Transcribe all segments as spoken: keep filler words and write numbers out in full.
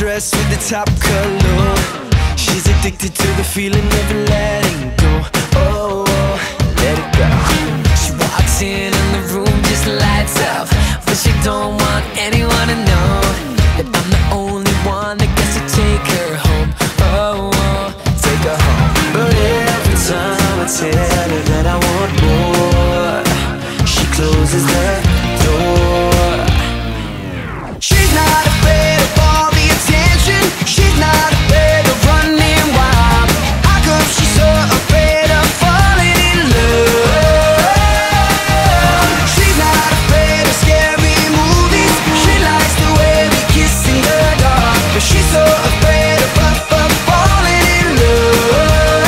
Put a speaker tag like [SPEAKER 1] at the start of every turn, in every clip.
[SPEAKER 1] dress with the top cut low. She's addicted to the feeling, never letting go. Oh, let it go. She walks in and the room just lights up, but she don't want anyone to know that I'm the only one that gets to take her home. Oh, take her home. But every time I tell her that I want more, she closes the door. She's not afraid of all the attention. She's not afraid of running wild. How come she's so afraid of falling in love? She's not afraid of scary movies. She likes the way we kiss in the dark, but she's so afraid of, of, of falling in love.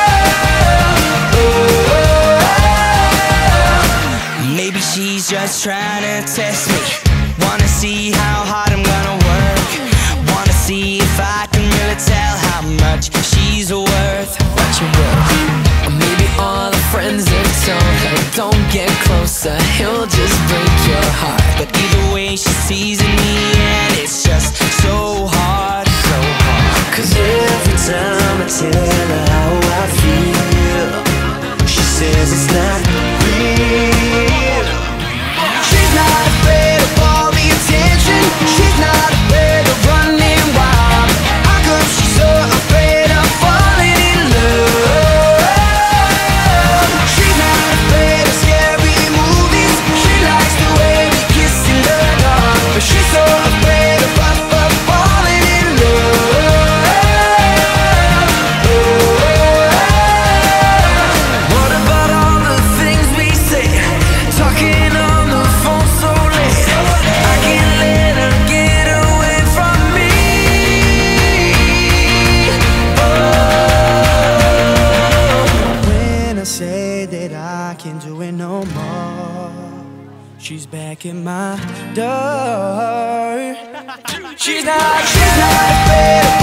[SPEAKER 1] Maybe she's just trying to test me. Wanna see how hard I'm gonna work. Wanna see if I can really tell how much she's worth. What you worth. Or maybe all the friends that told her don't get closer, he'll just break your heart. But either way she sees in the end, it's just so hard, so hard. Cause every time I tell her how I feel, she says it's not real. She's not afraid of all the attention. She's not afraid of running wild. How come she's so afraid of falling in love? She's not afraid of scary movies. She likes the way we kiss in the dark, but she's so afraid of, of, of falling in love. What about all the things we say, talking on the phone so late? I can't let her get away from me. Oh. When I say that I can't do it no more, she's back at my door. She's not, she's not afraid of